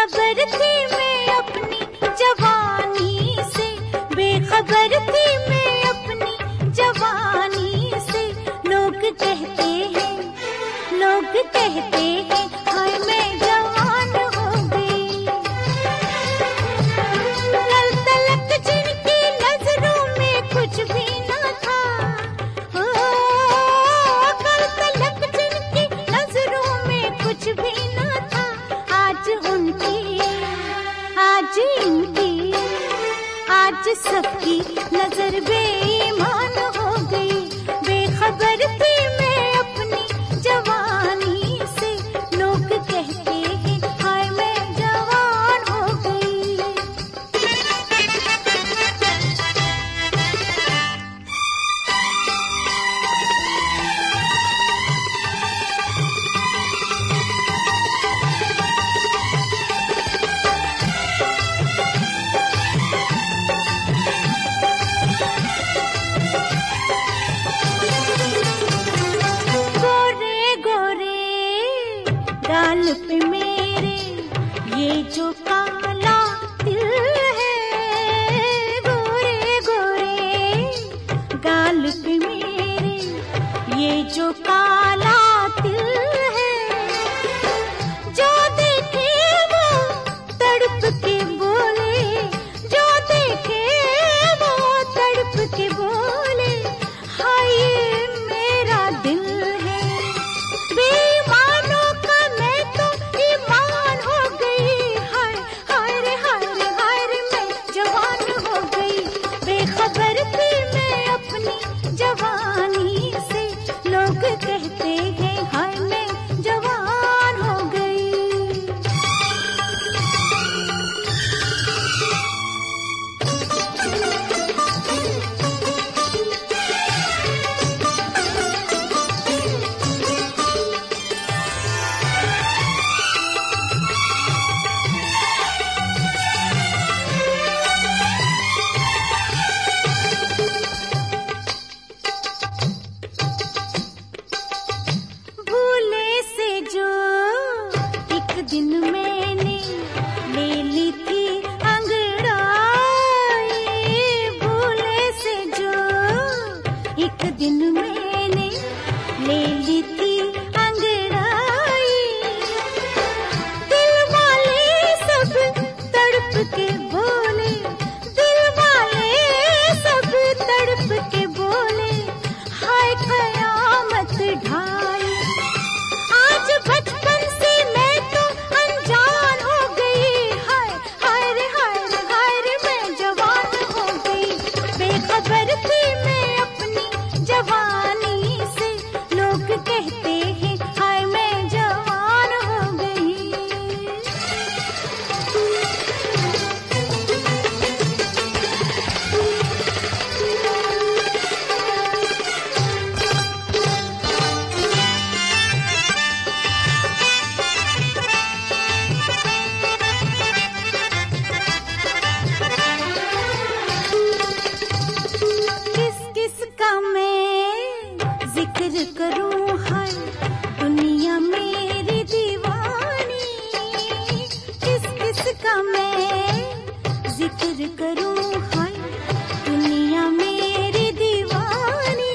बेखबर थी मैं अपनी जवानी से, बेखबर थी मैं अपनी जवानी से। लोग कहते हैं, लोग कहते हैं हाय मैं जवान हो गई। कल तलक जिनकी नजरों में कुछ भी न था, ओ कल तलक जिनकी नजरों में कुछ भी न था, आज उनकी, आज इनकी, आज सबकी नजर बेईमान हो गई। बेखबर थी मैं अपनी जवानी से, लोग कहते हैं हाय मैं जवान हो गई। गाल पे मेरे ये जो काला तिल है, गोरे गोरे गाल पे मेरे ये जो काला तिल है, जो देखे वो तड़प के बोले, जो देखे वो तड़प के बोले हाय ये मेरा दिल है। बेईमानों का मैं तो ईमान हो गई, हाय हाय रे हाय रे हाय रे मैं जवान हो गई। बेखबर थी मैं अपनी जवानी से, लोग कहते हैं हाय मैं जवान हो गई। भूले से जो एक दिन मैंने ले ली थी अंगड़ाई, भूले से जो एक दिन मैंने ले ली थी अंगड़ाई, दिल वाले सब तड़प के बोले, दिल वाले सब तड़प के बोले हाय कयामत ढाई। आज बचपन से मैं तो अनजान हो गई, हाय हाय रे हाय रे हाय रे मैं जवान हो गई। बेखबर थी मैं अपनी जवानी से, लोग कहते हैं हाय मैं जवान हो गई। किस किस का मैं जिक्र करूं हाय दुनिया मेरी दीवानी, किस किस का मैं जिक्र करूं हाय दुनिया मेरी दीवानी।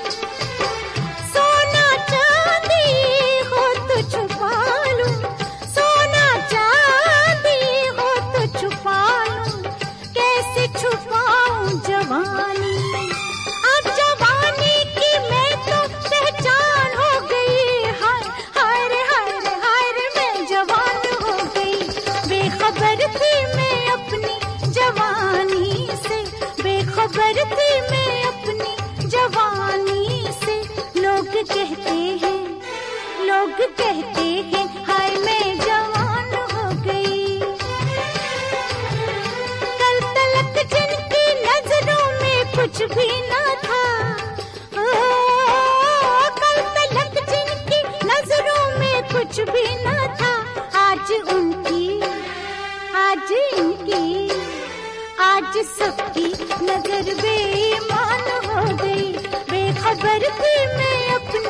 सोना चांदी हो तो छुपा लूं, सोना चांदी हो तो छुपा लूं, कैसे छुपाऊं जवानी। अब जवानी की मैं तो पहचान हो गई, हाय हाय रे हाय रे हाय रे मैं जवान हो गई। बेखबर थी मैं अपनी जवानी से, बेखबर थी मैं अपनी जवानी से। लोग कहते हैं, लोग कहते हैं हाय मैं जवान हो गई। कल तलक जिनकी नजरों में कुछ भी न था, ओ कल तलक जिनकी नजरों में कुछ भी न था, आज उनकी, आज इनकी, आज सबकी नजर बेईमान हो गई। बेखबर थी मैं अपनी